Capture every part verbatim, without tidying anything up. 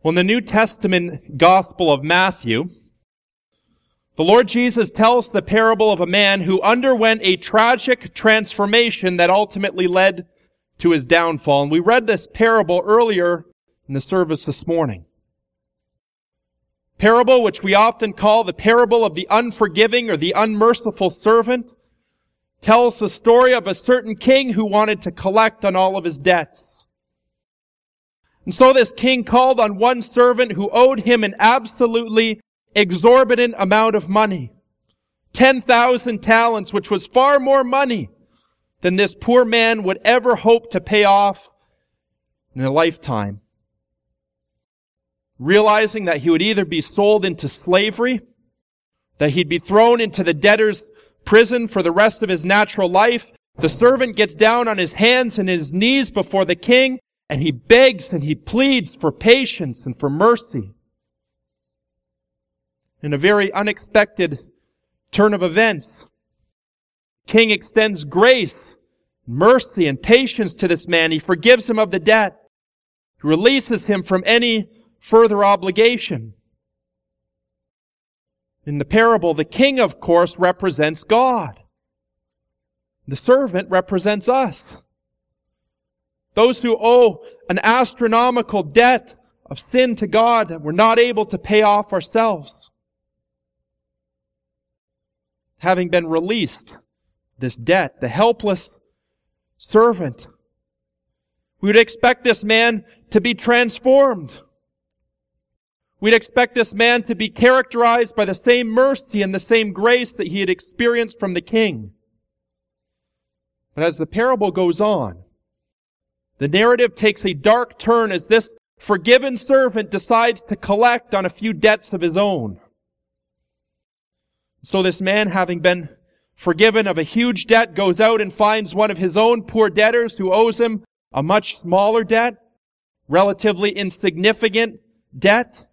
Well, in the New Testament Gospel of Matthew, the Lord Jesus tells the parable of a man who underwent a tragic transformation that ultimately led to his downfall. And we read this parable earlier in the service this morning. Parable which we often call the parable of the unforgiving or the unmerciful servant tells the story of a certain king who wanted to collect on all of his debts. And so this king called on one servant who owed him an absolutely exorbitant amount of money. ten thousand talents, which was far more money than this poor man would ever hope to pay off in a lifetime. Realizing that he would either be sold into slavery, that he'd be thrown into the debtor's prison for the rest of his natural life, the servant gets down on his hands and his knees before the king, and he begs and he pleads for patience and for mercy. In a very unexpected turn of events, the king extends grace, mercy, and patience to this man. He forgives him of the debt. He releases him from any further obligation. In the parable, the king, of course, represents God. The servant represents us. Those who owe an astronomical debt of sin to God that we're not able to pay off ourselves. Having been released, this debt, the helpless servant, we would expect this man to be transformed. We'd expect this man to be characterized by the same mercy and the same grace that he had experienced from the king. But as the parable goes on, the narrative takes a dark turn as this forgiven servant decides to collect on a few debts of his own. So this man, having been forgiven of a huge debt, goes out and finds one of his own poor debtors who owes him a much smaller debt, relatively insignificant debt.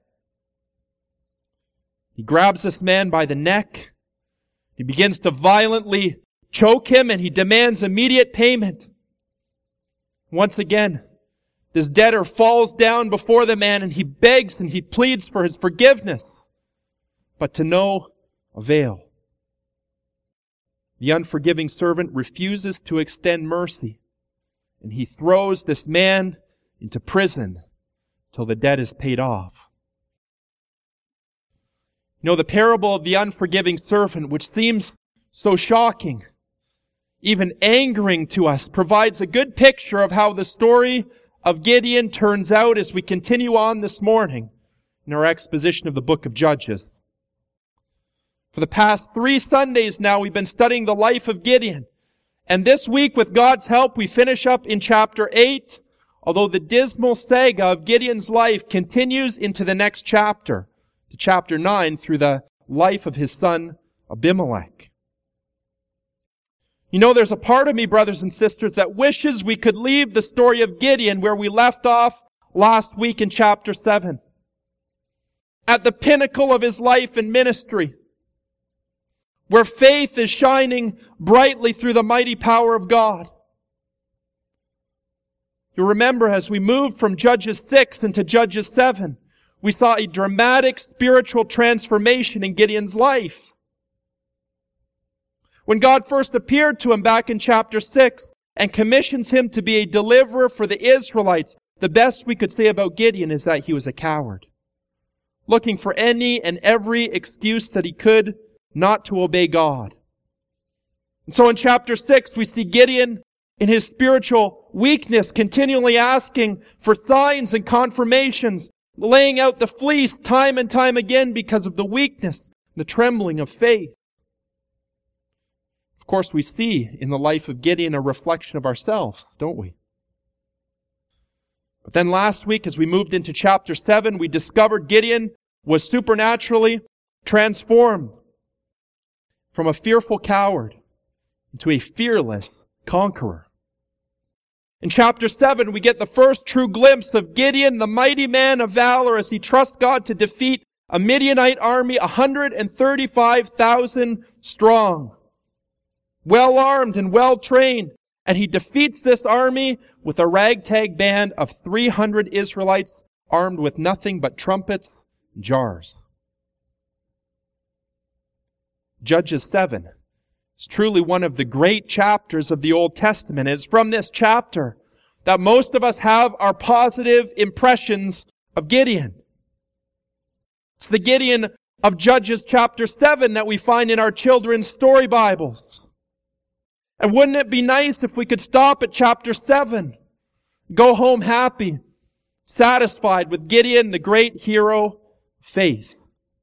He grabs this man by the neck. He begins to violently choke him, and he demands immediate payment. Once again, this debtor falls down before the man, and he begs and he pleads for his forgiveness, but to no avail. The unforgiving servant refuses to extend mercy, and he throws this man into prison till the debt is paid off. You know, the parable of the unforgiving servant, which seems so shocking, even angering to us, provides a good picture of how the story of Gideon turns out as we continue on this morning in our exposition of the book of Judges. For the past three Sundays now, we've been studying the life of Gideon. And this week, with God's help, we finish up in chapter eight, although the dismal saga of Gideon's life continues into the next chapter, to chapter nine, through the life of his son Abimelech. You know, there's a part of me, brothers and sisters, that wishes we could leave the story of Gideon where we left off last week in chapter seven. At the pinnacle of his life and ministry, where faith is shining brightly through the mighty power of God. You remember, as we moved from Judges six into Judges seven, we saw a dramatic spiritual transformation in Gideon's life. When God first appeared to him back in chapter six and commissions him to be a deliverer for the Israelites, the best we could say about Gideon is that he was a coward, looking for any and every excuse that he could not to obey God. And so in chapter six, we see Gideon in his spiritual weakness, continually asking for signs and confirmations, laying out the fleece time and time again because of the weakness, the trembling of faith. Of course, we see in the life of Gideon a reflection of ourselves, don't we? But then last week, as we moved into chapter seven, we discovered Gideon was supernaturally transformed from a fearful coward into a fearless conqueror. In chapter seven, we get the first true glimpse of Gideon, the mighty man of valor, as he trusts God to defeat a Midianite army, one hundred thirty-five thousand strong, well armed and well trained. And he defeats this army with a ragtag band of three hundred Israelites armed with nothing but trumpets and jars. Judges seven is truly one of the great chapters of the Old Testament. It's from this chapter that most of us have our positive impressions of Gideon. It's the Gideon of Judges chapter seven that we find in our children's story Bibles. And wouldn't it be nice if we could stop at chapter seven, go home happy, satisfied with Gideon, the great hero of faith?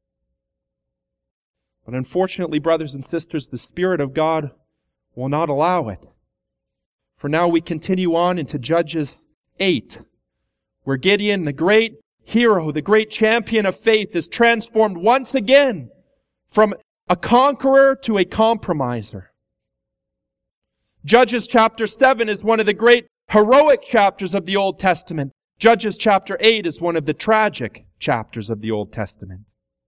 But unfortunately, brothers and sisters, the Spirit of God will not allow it. For now we continue on into Judges eight, where Gideon, the great hero, the great champion of faith, is transformed once again from a conqueror to a compromiser. Judges chapter seven is one of the great heroic chapters of the Old Testament. Judges chapter eight is one of the tragic chapters of the Old Testament.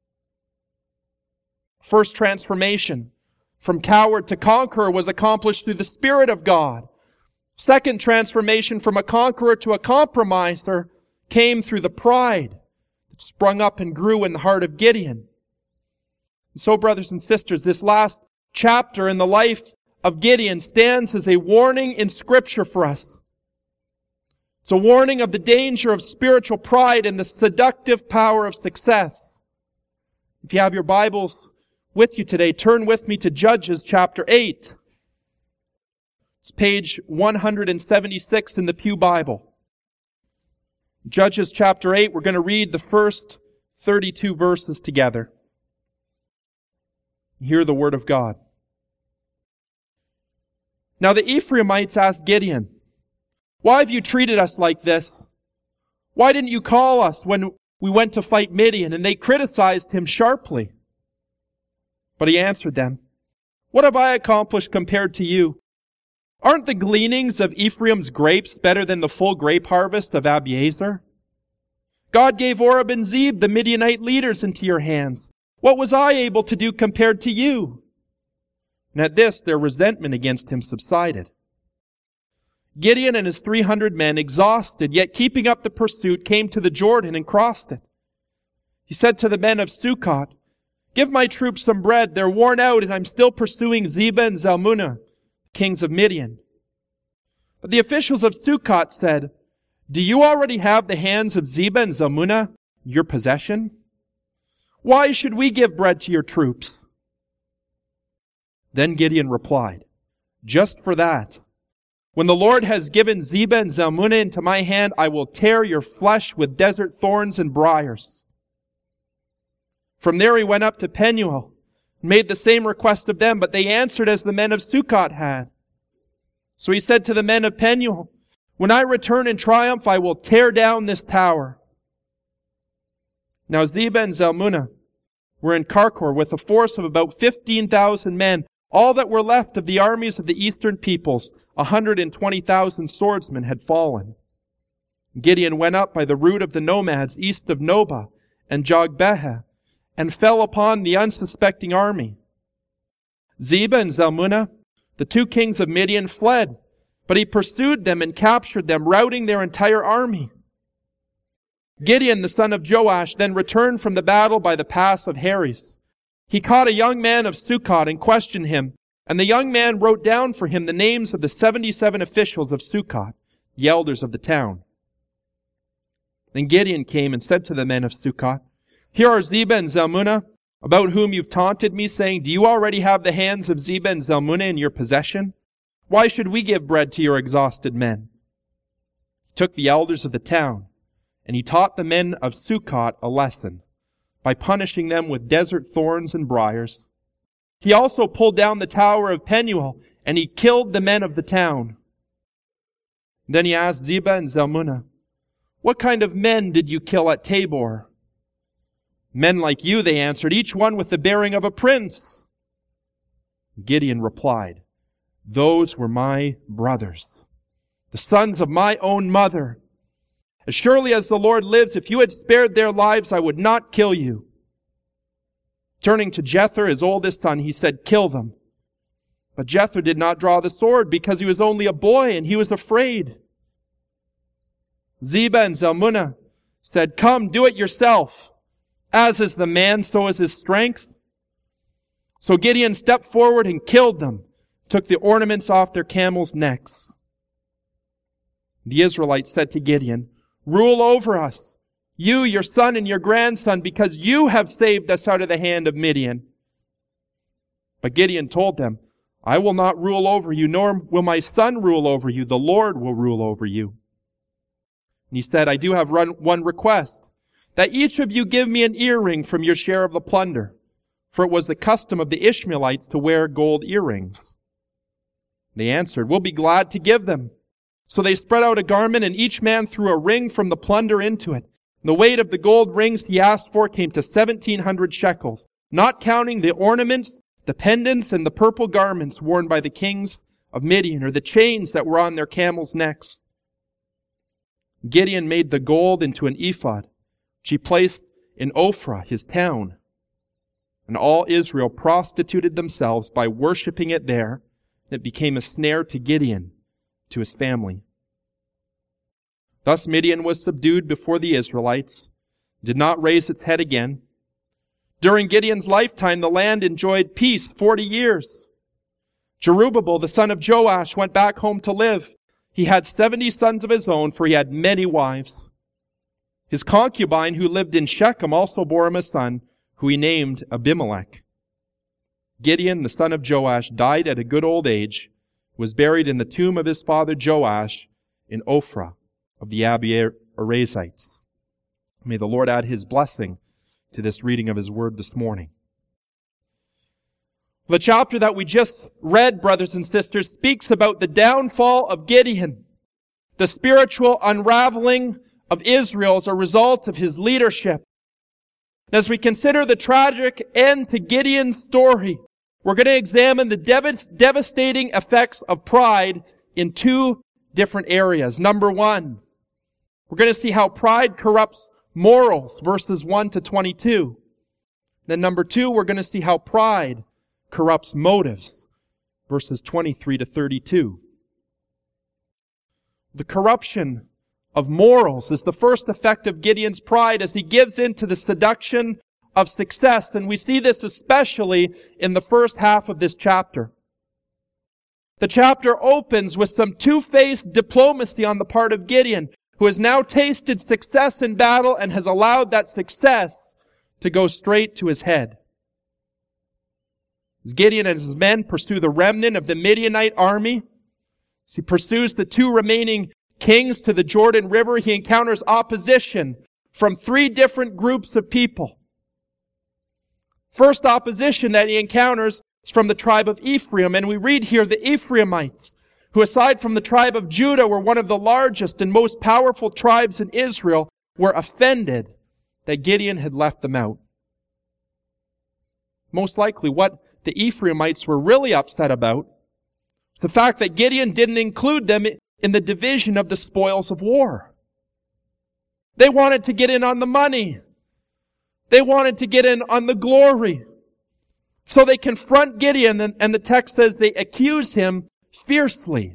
First transformation from coward to conqueror was accomplished through the Spirit of God. Second transformation from a conqueror to a compromiser came through the pride that sprung up and grew in the heart of Gideon. And so, brothers and sisters, this last chapter in the life of Gideon stands as a warning in Scripture for us. It's a warning of the danger of spiritual pride and the seductive power of success. If you have your Bibles with you today, turn with me to Judges chapter eight. It's page one hundred seventy-six in the Pew Bible. Judges chapter eight, we're going to read the first thirty-two verses together. Hear the word of God. Now the Ephraimites asked Gideon, "Why have you treated us like this? Why didn't you call us when we went to fight Midian?" And they criticized him sharply. But he answered them, "What have I accomplished compared to you? Aren't the gleanings of Ephraim's grapes better than the full grape harvest of Abiezer? God gave Oreb and Zeb, the Midianite leaders, into your hands. What was I able to do compared to you?" And at this, their resentment against him subsided. Gideon and his three hundred men, exhausted, yet keeping up the pursuit, came to the Jordan and crossed it. He said to the men of Sukkot, "Give my troops some bread. They're worn out, and I'm still pursuing Zebah and Zalmunna, kings of Midian." But the officials of Sukkot said, "Do you already have the hands of Zebah and Zalmunna in your possession? Why should we give bread to your troops?" Then Gideon replied, "Just for that. When the Lord has given Zebah and Zalmunna into my hand, I will tear your flesh with desert thorns and briars." From there he went up to Penuel and made the same request of them, but they answered as the men of Sukkot had. So he said to the men of Penuel, "When I return in triumph, I will tear down this tower." Now Zebah and Zalmunna were in Karkor with a force of about fifteen thousand men. All that were left of the armies of the eastern peoples, one hundred twenty thousand swordsmen, had fallen. Gideon went up by the route of the nomads east of Nobah and Jogbehah, and fell upon the unsuspecting army. Zebah and Zalmunna, the two kings of Midian, fled, but he pursued them and captured them, routing their entire army. Gideon, the son of Joash, then returned from the battle by the pass of Heres. He caught a young man of Sukkot and questioned him, and the young man wrote down for him the names of the seventy-seven officials of Sukkot, the elders of the town. Then Gideon came and said to the men of Sukkot, "Here are Zebah and Zalmunna, about whom you've taunted me, saying, 'Do you already have the hands of Zebah and Zalmunna in your possession? Why should we give bread to your exhausted men?' He took the elders of the town, and he taught the men of Sukkot a lesson by punishing them with desert thorns and briars. He also pulled down the tower of Penuel, and he killed the men of the town. Then he asked Zebah and Zalmunna, 'What kind of men did you kill at Tabor?' 'Men like you,' they answered, 'each one with the bearing of a prince.' Gideon replied, 'Those were my brothers, the sons of my own mother. As surely as the Lord lives, if you had spared their lives, I would not kill you.' Turning to Jether, his oldest son, he said, 'Kill them.' But Jether did not draw the sword because he was only a boy and he was afraid. Zebah and Zalmunna said, "Come, do it yourself. As is the man, so is his strength." So Gideon stepped forward and killed them, took the ornaments off their camels' necks. The Israelites said to Gideon, "Rule over us, you, your son, and your grandson, because you have saved us out of the hand of Midian." But Gideon told them, "I will not rule over you, nor will my son rule over you. The Lord will rule over you." And he said, "I do have one request, that each of you give me an earring from your share of the plunder." For it was the custom of the Ishmaelites to wear gold earrings. They answered, "We'll be glad to give them." So they spread out a garment, and each man threw a ring from the plunder into it. The weight of the gold rings he asked for came to seventeen hundred shekels, not counting the ornaments, the pendants, and the purple garments worn by the kings of Midian, or the chains that were on their camels' necks. Gideon made the gold into an ephod, which he placed in Ophrah, his town. And all Israel prostituted themselves by worshiping it there. It became a snare to Gideon, to his family. Thus Midian was subdued before the Israelites, did not raise its head again. During Gideon's lifetime, the land enjoyed peace forty years. Jerubbaal, the son of Joash, went back home to live. He had seventy sons of his own, for he had many wives. His concubine, who lived in Shechem, also bore him a son, who he named Abimelech. Gideon, the son of Joash, died at a good old age, was buried in the tomb of his father Joash in Ophrah of the Abiezrites. May the Lord add his blessing to this reading of his word this morning. The chapter that we just read, brothers and sisters, speaks about the downfall of Gideon, the spiritual unraveling of Israel as a result of his leadership. As we consider the tragic end to Gideon's story, we're going to examine the dev- devastating effects of pride in two different areas. Number one, we're going to see how pride corrupts morals, verses one to twenty-two. Then number two, we're going to see how pride corrupts motives, verses twenty-three to thirty-two. The corruption of morals is the first effect of Gideon's pride as he gives in to the seduction of success. And we see this especially in the first half of this chapter. The chapter opens with some two-faced diplomacy on the part of Gideon, who has now tasted success in battle and has allowed that success to go straight to his head. As Gideon and his men pursue the remnant of the Midianite army, as he pursues the two remaining kings to the Jordan River, he encounters opposition from three different groups of people. First opposition that he encounters is from the tribe of Ephraim, and we read here the Ephraimites, who aside from the tribe of Judah were one of the largest and most powerful tribes in Israel, were offended that Gideon had left them out. Most likely what the Ephraimites were really upset about was the fact that Gideon didn't include them in the division of the spoils of war. They wanted to get in on the money. They wanted to get in on the glory. So they confront Gideon, and the text says they accuse him fiercely.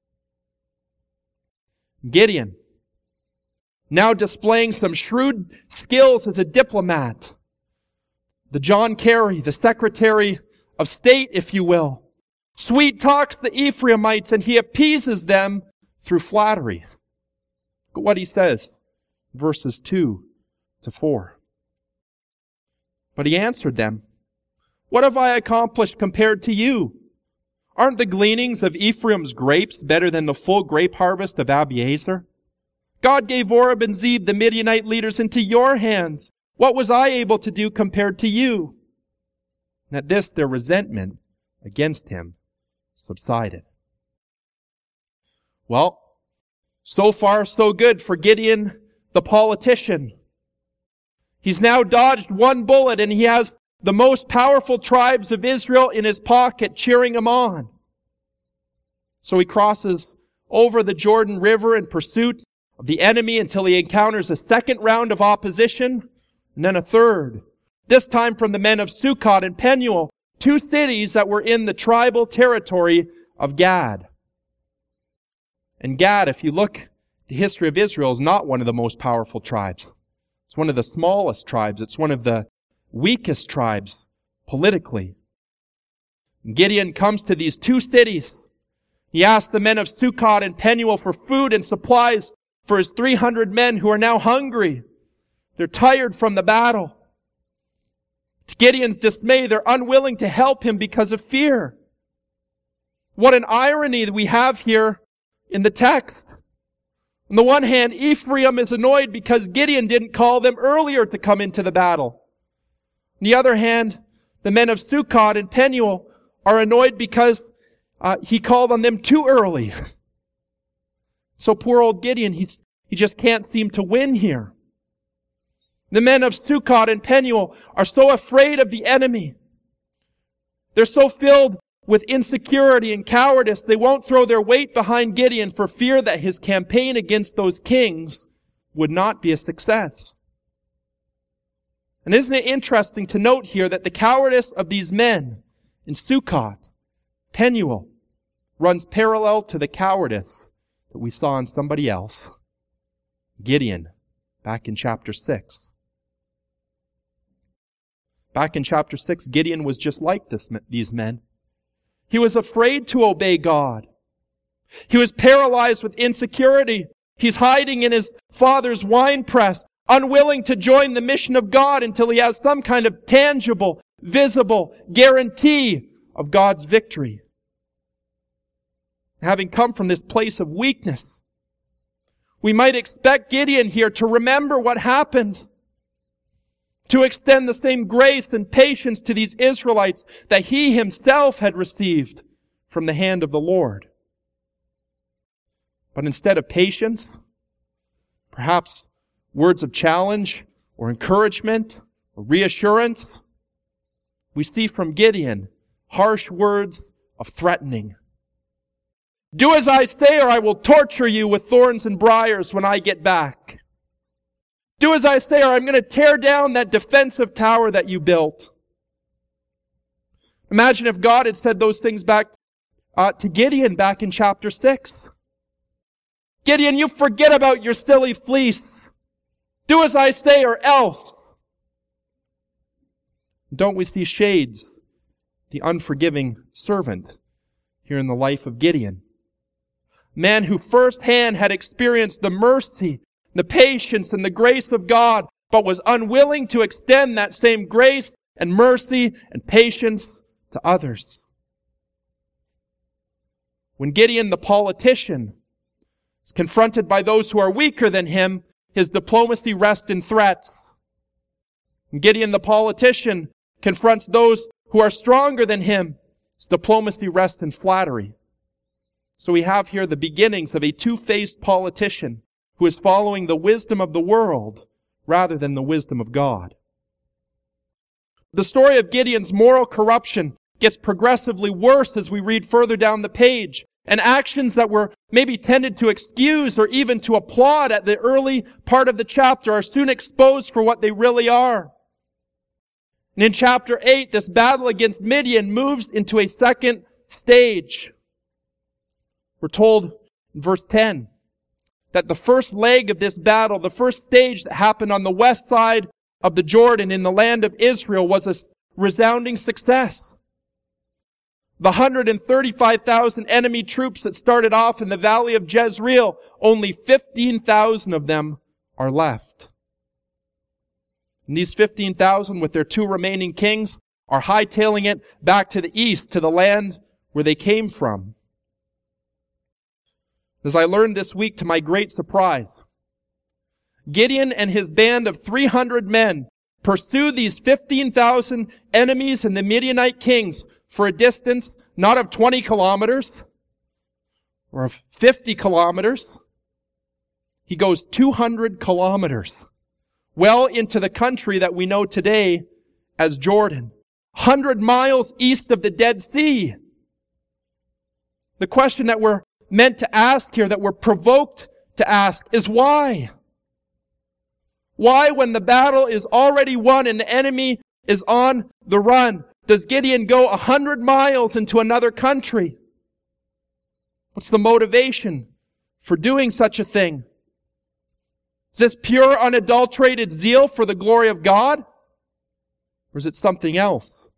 Gideon, now displaying some shrewd skills as a diplomat, the John Kerry, the Secretary of State, if you will, sweet talks the Ephraimites, and he appeases them through flattery. Look at what he says, verses two to four. But he answered them, "What have I accomplished compared to you? Aren't the gleanings of Ephraim's grapes better than the full grape harvest of Abiezer? God gave Oreb and Zeb, the Midianite leaders, into your hands. What was I able to do compared to you?" And at this, their resentment against him subsided. Well, so far so good for Gideon, the politician. He's now dodged one bullet, and he has the most powerful tribes of Israel in his pocket cheering him on. So he crosses over the Jordan River in pursuit of the enemy until he encounters a second round of opposition, and then a third, this time from the men of Sukkot and Penuel, two cities that were in the tribal territory of Gad. And Gad, if you look at the history of Israel, is not one of the most powerful tribes. It's one of the smallest tribes. It's one of the weakest tribes politically. Gideon comes to these two cities. He asks the men of Sukkot and Penuel for food and supplies for his three hundred men who are now hungry. They're tired from the battle. To Gideon's dismay, they're unwilling to help him because of fear. What an irony that we have here in the text. On the one hand, Ephraim is annoyed because Gideon didn't call them earlier to come into the battle. On the other hand, the men of Sukkot and Penuel are annoyed because uh, he called on them too early. So poor old Gideon, he's, he just can't seem to win here. The men of Sukkot and Penuel are so afraid of the enemy. They're so filled with insecurity and cowardice, they won't throw their weight behind Gideon for fear that his campaign against those kings would not be a success. And isn't it interesting to note here that the cowardice of these men in Sukkot, Penuel, runs parallel to the cowardice that we saw in somebody else, Gideon, back in chapter six. Back in chapter six, Gideon was just like this, these men. He was afraid to obey God. He was paralyzed with insecurity. He's hiding in his father's winepress, unwilling to join the mission of God until he has some kind of tangible, visible guarantee of God's victory. Having come from this place of weakness, we might expect Gideon here to remember what happened, to extend the same grace and patience to these Israelites that he himself had received from the hand of the Lord. But instead of patience, perhaps words of challenge or encouragement or reassurance, we see from Gideon harsh words of threatening. Do as I say, or I will torture you with thorns and briars when I get back. Do as I say, or I'm going to tear down that defensive tower that you built. Imagine if God had said those things back uh, to Gideon back in chapter six. Gideon, you forget about your silly fleece. Do as I say, or else. Don't we see shades, the unforgiving servant, here in the life of Gideon? Man who firsthand had experienced the mercy, the patience, and the grace of God, but was unwilling to extend that same grace and mercy and patience to others. When Gideon, the politician, is confronted by those who are weaker than him, his diplomacy rests in threats. When Gideon, the politician, confronts those who are stronger than him, his diplomacy rests in flattery. So we have here the beginnings of a two-faced politician who is following the wisdom of the world rather than the wisdom of God. The story of Gideon's moral corruption gets progressively worse as we read further down the page, and actions that were maybe tended to excuse or even to applaud at the early part of the chapter are soon exposed for what they really are. And in chapter eight, this battle against Midian moves into a second stage. We're told in verse ten that the first leg of this battle, the first stage that happened on the west side of the Jordan in the land of Israel, was a resounding success. The one hundred thirty-five thousand enemy troops that started off in the valley of Jezreel, only fifteen thousand of them are left. And these fifteen thousand, with their two remaining kings, are hightailing it back to the east, to the land where they came from. As I learned this week to my great surprise, Gideon and his band of three hundred men pursue these fifteen thousand enemies and the Midianite kings for a distance not of twenty kilometers or of fifty kilometers. He goes two hundred kilometers, well into the country that we know today as Jordan, one hundred miles east of the Dead Sea. The question that we're meant to ask here, that we're provoked to ask, is why? Why, when the battle is already won and the enemy is on the run, does Gideon go a hundred miles into another country? What's the motivation for doing such a thing? Is this pure, unadulterated zeal for the glory of God? Or is it something else?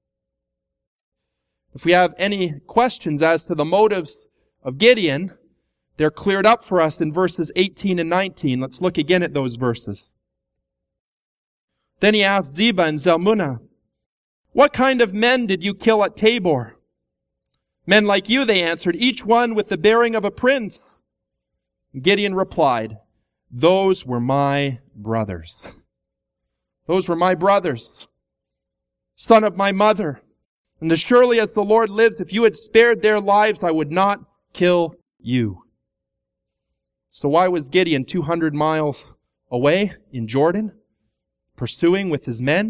If we have any questions as to the motives of Gideon, they're cleared up for us in verses eighteen and nineteen. Let's look again at those verses. Then he asked Zebah and Zalmunna, "What kind of men did you kill at Tabor?" "Men like you," they answered, "each one with the bearing of a prince." Gideon replied, "Those were my brothers. Those were my brothers, son of my mother. And as surely as the Lord lives, if you had spared their lives, I would not kill you." So why was Gideon two hundred miles away in Jordan, pursuing with his men?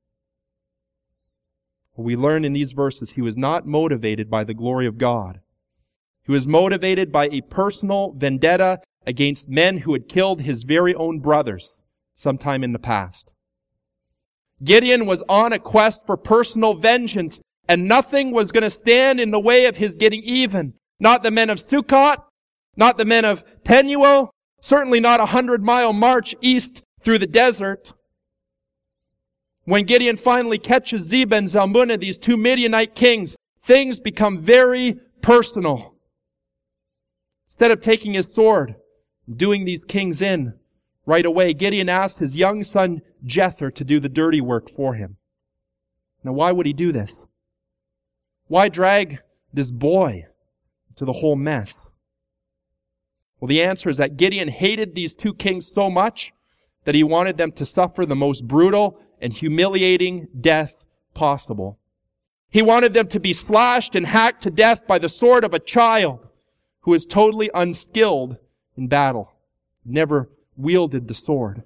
Well, we learn in these verses he was not motivated by the glory of God. He was motivated by a personal vendetta against men who had killed his very own brothers sometime in the past. Gideon was on a quest for personal vengeance, and nothing was going to stand in the way of his getting even. Not the men of Sukkot, not the men of Penuel, certainly not a hundred-mile march east through the desert. When Gideon finally catches Zebah and Zalmunna, these two Midianite kings, things become very personal. Instead of taking his sword and doing these kings in right away, Gideon asked his young son Jether to do the dirty work for him. Now, why would he do this? Why drag this boy into the whole mess? Well, the answer is that Gideon hated these two kings so much that he wanted them to suffer the most brutal and humiliating death possible. He wanted them to be slashed and hacked to death by the sword of a child who is totally unskilled in battle, never wielded the sword.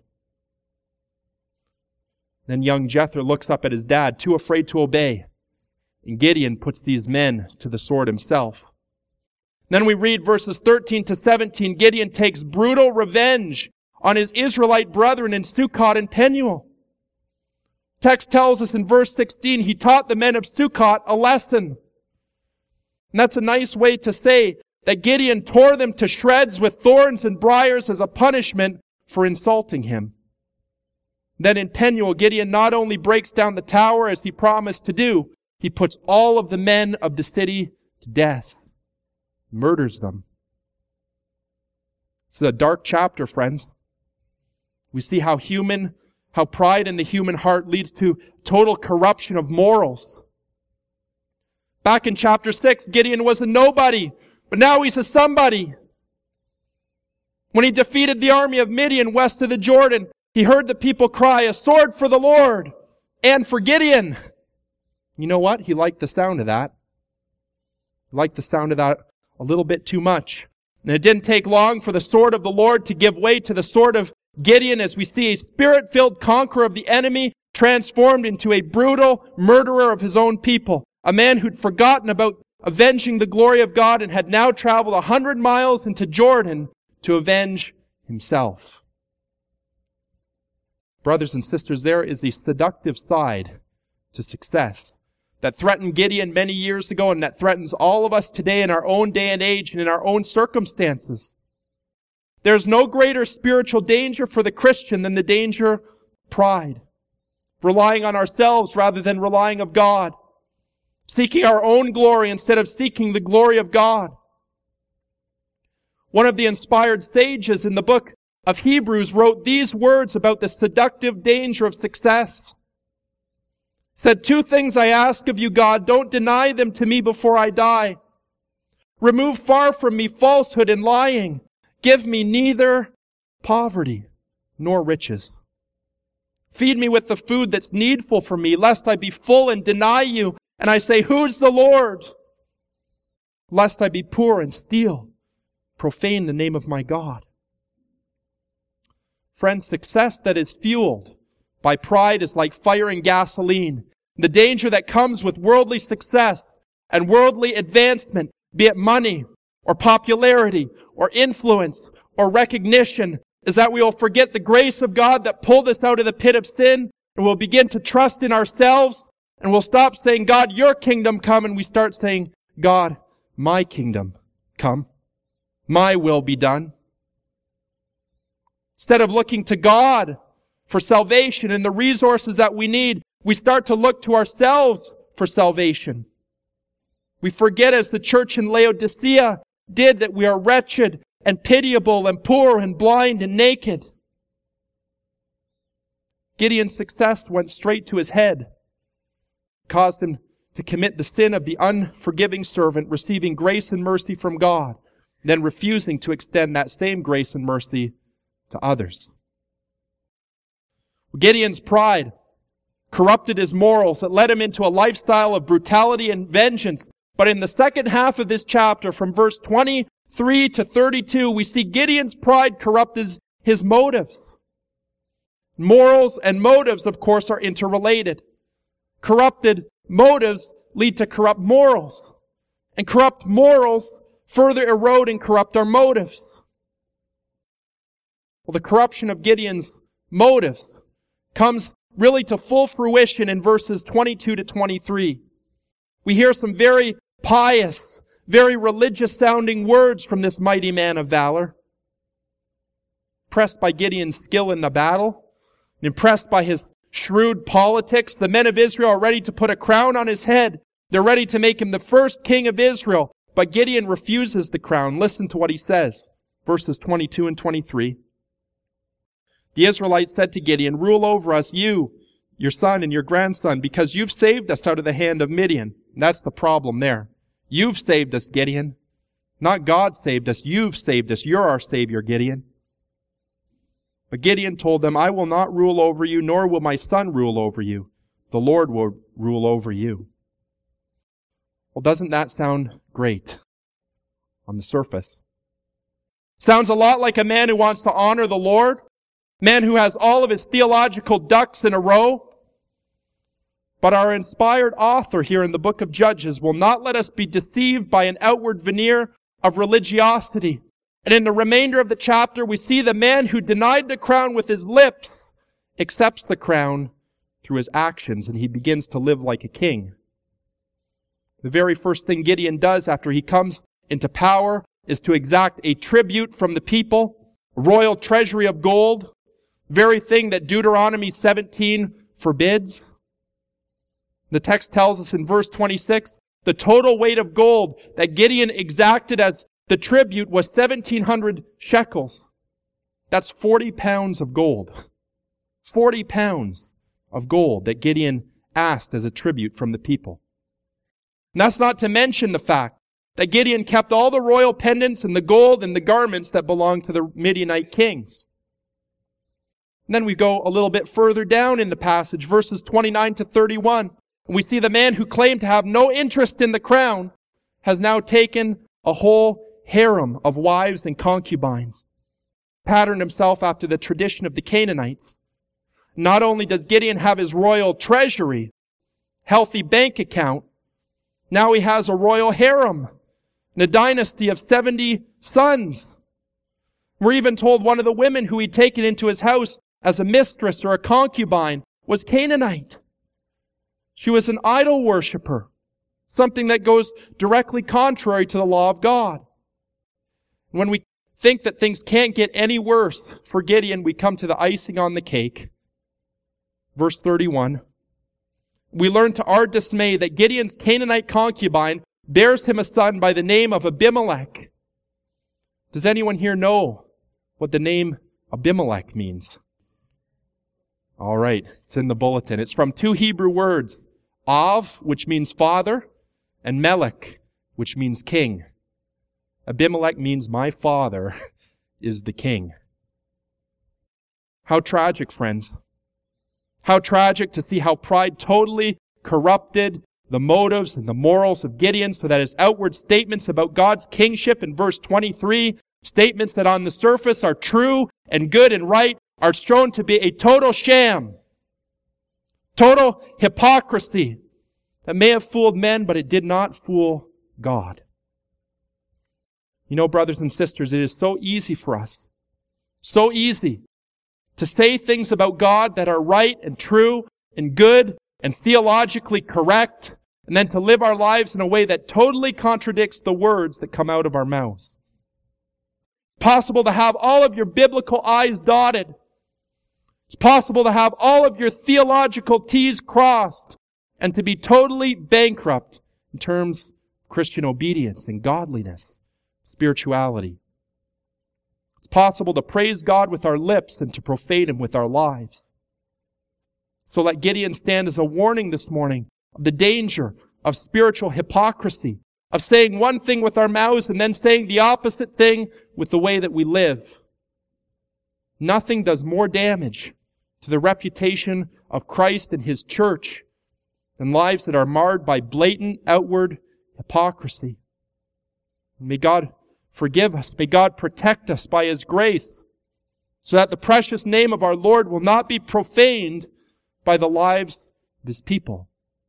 Then young Jether looks up at his dad, too afraid to obey, and Gideon puts these men to the sword himself. Then we read verses thirteen to seventeen. Gideon takes brutal revenge on his Israelite brethren in Sukkot and Penuel. Text tells us in verse sixteen, he taught the men of Sukkot a lesson. And that's a nice way to say that Gideon tore them to shreds with thorns and briars as a punishment for insulting him. Then in Penuel, Gideon not only breaks down the tower as he promised to do, he puts all of the men of the city to death, murders them. It's a dark chapter, friends. We see how human, how pride in the human heart leads to total corruption of morals. Back in chapter six, Gideon was a nobody, but now he's a somebody. When he defeated the army of Midian west of the Jordan, he heard the people cry, "A sword for the Lord and for Gideon." You know what? He liked the sound of that. He liked the sound of that a little bit too much. And it didn't take long for the sword of the Lord to give way to the sword of Gideon, as we see a spirit-filled conqueror of the enemy transformed into a brutal murderer of his own people. A man who'd forgotten about avenging the glory of God and had now traveled a hundred miles into Jordan to avenge himself. Brothers and sisters, there is a seductive side to success that threatened Gideon many years ago and that threatens all of us today in our own day and age and in our own circumstances. There's no greater spiritual danger for the Christian than the danger of pride, relying on ourselves rather than relying on God, seeking our own glory instead of seeking the glory of God. One of the inspired sages in the book of Hebrews wrote these words about the seductive danger of success. Said, "Two things I ask of you, God, don't deny them to me before I die. Remove far from me falsehood and lying. Give me neither poverty nor riches. Feed me with the food that's needful for me, lest I be full and deny you, and I say, 'Who's the Lord?' Lest I be poor and steal, profane the name of my God." Friends, success that is fueled by pride is like fire and gasoline. The danger that comes with worldly success and worldly advancement, be it money or popularity or influence or recognition, is that we will forget the grace of God that pulled us out of the pit of sin, and we'll begin to trust in ourselves, and we'll stop saying, "God, your kingdom come," and we start saying, "God, my kingdom come. My will be done." Instead of looking to God for salvation and the resources that we need, we start to look to ourselves for salvation. We forget, as the church in Laodicea did, that we are wretched and pitiable and poor and blind and naked. Gideon's success went straight to his head, caused him to commit the sin of the unforgiving servant, receiving grace and mercy from God, then refusing to extend that same grace and mercy to others. Gideon's pride corrupted his morals. It led him into a lifestyle of brutality and vengeance. But in the second half of this chapter, from verse twenty-three to thirty-two, we see Gideon's pride corrupt his, his motives. Morals and motives, of course, are interrelated. Corrupted motives lead to corrupt morals. And corrupt morals further erode and corrupt our motives. Well, the corruption of Gideon's motives comes really to full fruition in verses twenty-two to twenty-three. We hear some very pious, very religious-sounding words from this mighty man of valor. Impressed by Gideon's skill in the battle, impressed by his shrewd politics, the men of Israel are ready to put a crown on his head. They're ready to make him the first king of Israel. But Gideon refuses the crown. Listen to what he says. Verses twenty-two and twenty-three. The Israelites said to Gideon, "Rule over us, you, your son and your grandson, because you've saved us out of the hand of Midian." And that's the problem there. You've saved us, Gideon. Not God saved us. You've saved us. You're our Savior, Gideon. But Gideon told them, "I will not rule over you, nor will my son rule over you. The Lord will rule over you." Well, doesn't that sound great on the surface? Sounds a lot like a man who wants to honor the Lord. Man who has all of his theological ducks in a row. But our inspired author here in the book of Judges will not let us be deceived by an outward veneer of religiosity. And in the remainder of the chapter, we see the man who denied the crown with his lips accepts the crown through his actions, and he begins to live like a king. The very first thing Gideon does after he comes into power is to exact a tribute from the people, a royal treasury of gold, very thing that Deuteronomy seventeen forbids. The text tells us in verse twenty-six, the total weight of gold that Gideon exacted as the tribute was seventeen hundred shekels. That's forty pounds of gold. forty pounds of gold that Gideon asked as a tribute from the people. And that's not to mention the fact that Gideon kept all the royal pendants and the gold and the garments that belonged to the Midianite kings. And then we go a little bit further down in the passage, verses twenty-nine to thirty-one. And we see the man who claimed to have no interest in the crown has now taken a whole harem of wives and concubines, patterned himself after the tradition of the Canaanites. Not only does Gideon have his royal treasury, healthy bank account, now he has a royal harem and a dynasty of seventy sons. We're even told one of the women who he'd taken into his house as a mistress or a concubine was Canaanite. She was an idol worshiper, something that goes directly contrary to the law of God. When we think that things can't get any worse for Gideon, we come to the icing on the cake. Verse thirty-one. We learn to our dismay that Gideon's Canaanite concubine bears him a son by the name of Abimelech. Does anyone here know what the name Abimelech means? All right, it's in the bulletin. It's from two Hebrew words, Av, which means father, and Melech, which means king. Abimelech means my father is the king. How tragic, friends. How tragic to see how pride totally corrupted the motives and the morals of Gideon, so that his outward statements about God's kingship in verse twenty-three, statements that on the surface are true and good and right, are shown to be a total sham, total hypocrisy that may have fooled men, but it did not fool God. You know, brothers and sisters, it is so easy for us, so easy to say things about God that are right and true and good and theologically correct, and then to live our lives in a way that totally contradicts the words that come out of our mouths. It's possible to have all of your biblical I's dotted. It's possible to have all of your theological T's crossed and to be totally bankrupt in terms of Christian obedience and godliness, spirituality. It's possible to praise God with our lips and to profane Him with our lives. So let Gideon stand as a warning this morning of the danger of spiritual hypocrisy, of saying one thing with our mouths and then saying the opposite thing with the way that we live. Nothing does more damage to the reputation of Christ and His church than lives that are marred by blatant outward hypocrisy. May God forgive us. May God protect us by His grace so that the precious name of our Lord will not be profaned by the lives of His people.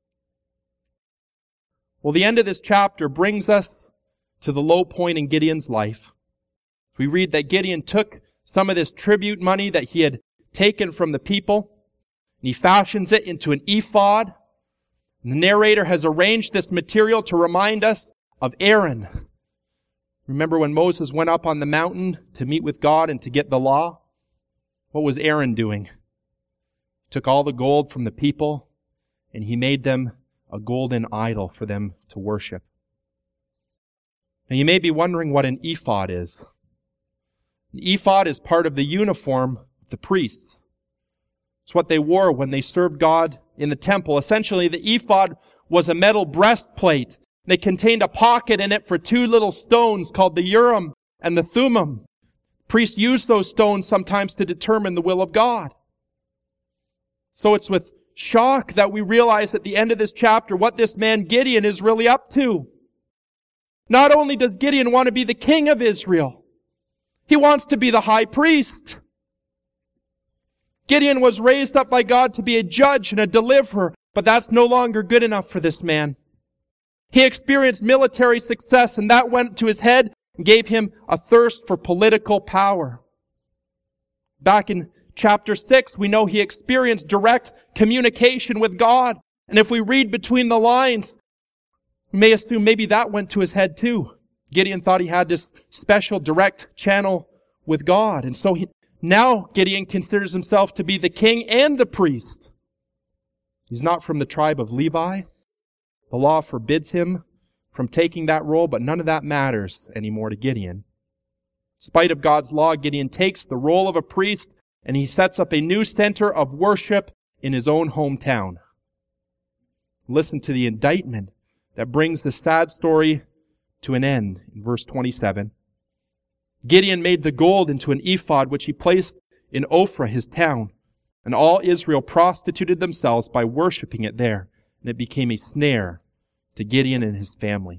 Well, the end of this chapter brings us to the low point in Gideon's life. We read that Gideon took some of this tribute money that he had taken from the people, and he fashions it into an ephod. And the narrator has arranged this material to remind us of Aaron. Remember when Moses went up on the mountain to meet with God and to get the law? What was Aaron doing? He took all the gold from the people and he made them a golden idol for them to worship. Now you may be wondering what an ephod is. An ephod is part of the uniform of the priests. It's what they wore when they served God in the temple. Essentially, the ephod was a metal breastplate, and it contained a pocket in it for two little stones called the Urim and the Thummim. Priests used those stones sometimes to determine the will of God. So it's with shock that we realize at the end of this chapter what this man Gideon is really up to. Not only does Gideon want to be the king of Israel, he wants to be the high priest. Gideon was raised up by God to be a judge and a deliverer, but that's no longer good enough for this man. He experienced military success, and that went to his head and gave him a thirst for political power. Back in chapter six, we know he experienced direct communication with God. And if we read between the lines, we may assume maybe that went to his head too. Gideon thought he had this special direct channel with God. And so he, now Gideon considers himself to be the king and the priest. He's not from the tribe of Levi. The law forbids him from taking that role, but none of that matters anymore to Gideon. In spite of God's law, Gideon takes the role of a priest and he sets up a new center of worship in his own hometown. Listen to the indictment that brings the sad story to an end in verse twenty-seven. Gideon made the gold into an ephod, which he placed in Ophrah, his town, and all Israel prostituted themselves by worshiping it there, and it became a snare to Gideon and his family.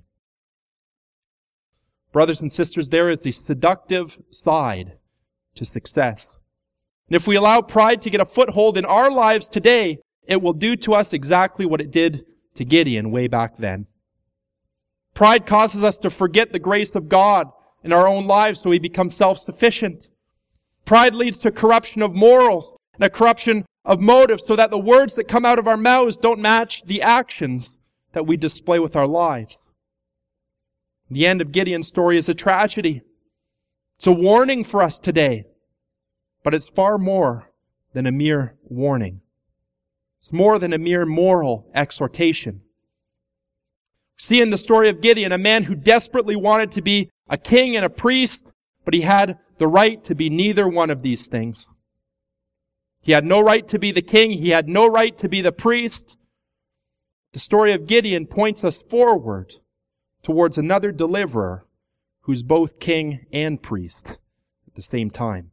Brothers and sisters, there is a seductive side to success. And if we allow pride to get a foothold in our lives today, it will do to us exactly what it did to Gideon way back then. Pride causes us to forget the grace of God in our own lives, so we become self-sufficient. Pride leads to corruption of morals and a corruption of motives, so that the words that come out of our mouths don't match the actions that we display with our lives. The end of Gideon's story is a tragedy. It's a warning for us today, but it's far more than a mere warning. It's more than a mere moral exhortation. See in the story of Gideon, a man who desperately wanted to be a king and a priest, but he had the right to be neither one of these things. He had no right to be the king. He had no right to be the priest. The story of Gideon points us forward towards another deliverer who's both king and priest at the same time.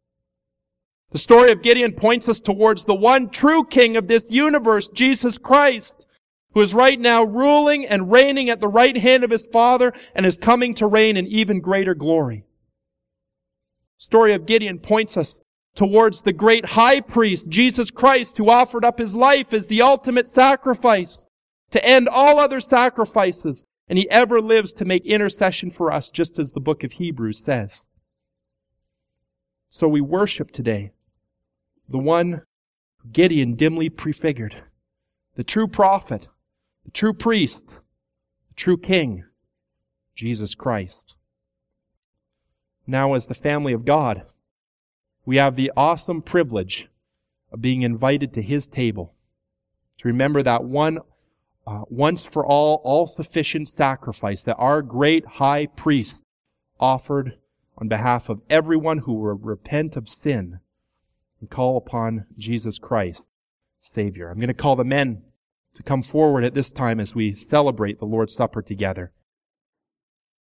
The story of Gideon points us towards the one true king of this universe, Jesus Christ, who is right now ruling and reigning at the right hand of his Father and is coming to reign in even greater glory. The story of Gideon points us towards the great high priest, Jesus Christ, who offered up his life as the ultimate sacrifice to end all other sacrifices, and he ever lives to make intercession for us, just as the book of Hebrews says. So we worship today the one who Gideon dimly prefigured, the true prophet, the true priest, the true king, Jesus Christ. Now, as the family of God, we have the awesome privilege of being invited to His table, to remember that one uh, once for all, all-sufficient sacrifice that our great high priest offered on behalf of everyone who will repent of sin and call upon Jesus Christ, Savior. I'm going to call the men to come forward at this time as we celebrate the Lord's Supper together.